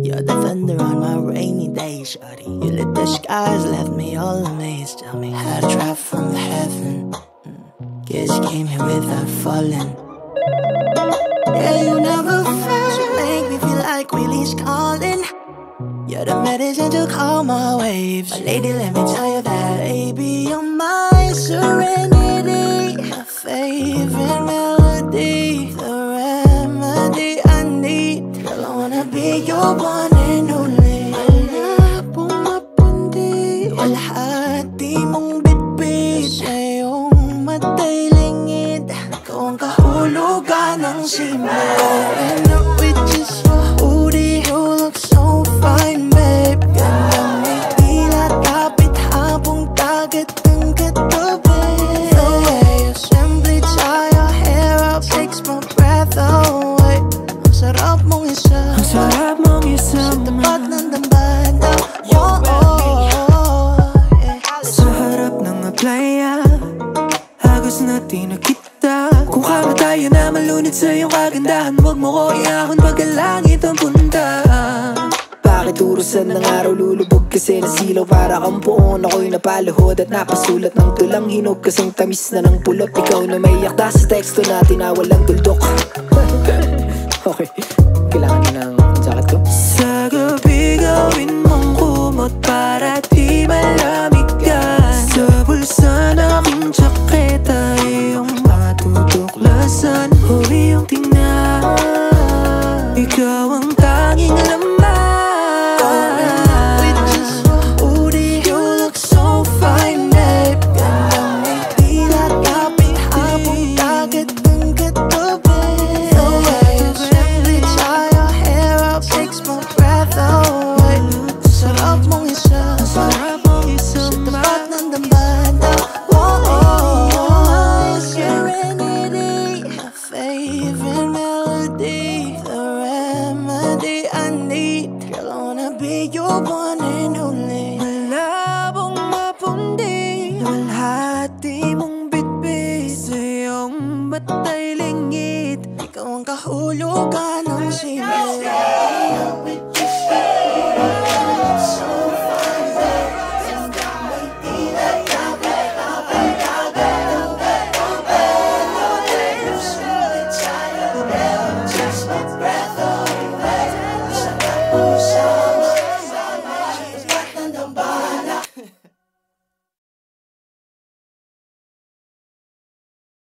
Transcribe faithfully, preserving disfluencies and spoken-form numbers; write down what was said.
You're the thunder on my rainy day, shawty. You lit the skies, left me all amazed. Tell me how to drop from heaven. Guess you came here without falling. Yeah, you never fail. You make me feel like Willie's calling. You're the medicine to calm my waves. But lady, let me tell you that, baby, you're my serenity, my favorite melody, the remedy I need. Girl, I wanna be your one and only. Wala pong mapundi, walhati mong bitbit. Sa iyong matay lingid, ikaw ang kahulugan ng simula. And up with just your hoodie, you look so fine, babe. Gandang may tila, kapit habong dagat ng katabi. The way you simply tie your hair up takes my breath away. Ang sarap mong isa, ang sarap mong isa, sa tapat ng dambana. Oh, oh, yeah. Sa harap ng playa, hagos natin na kita. Kung kamatayan na malunod sa iyong kagandahan, huwag mo ko iahon pag ang langit ang punta. Bakit urusan ng araw lulubog kasi nasilaw para kang puon? Ako'y napaluhod at napasulat ng tulang hinog, kasing tamis na ng pulot. Ikaw na may yakda sa teksto natin na walang tuldok. Okay, kailangan mo ng jacket ko? Sa gabi gawin mong kumot para di malamig ka. Sa bulsa na aking jaketa iyong matutuklasan. O iyong tingnan, ikaw ang tanging laman. Your one and only. Malabong mapundi, walhati mong bitbit. Sa iyong matay lingid, ikaw ang kahulugan ng simula.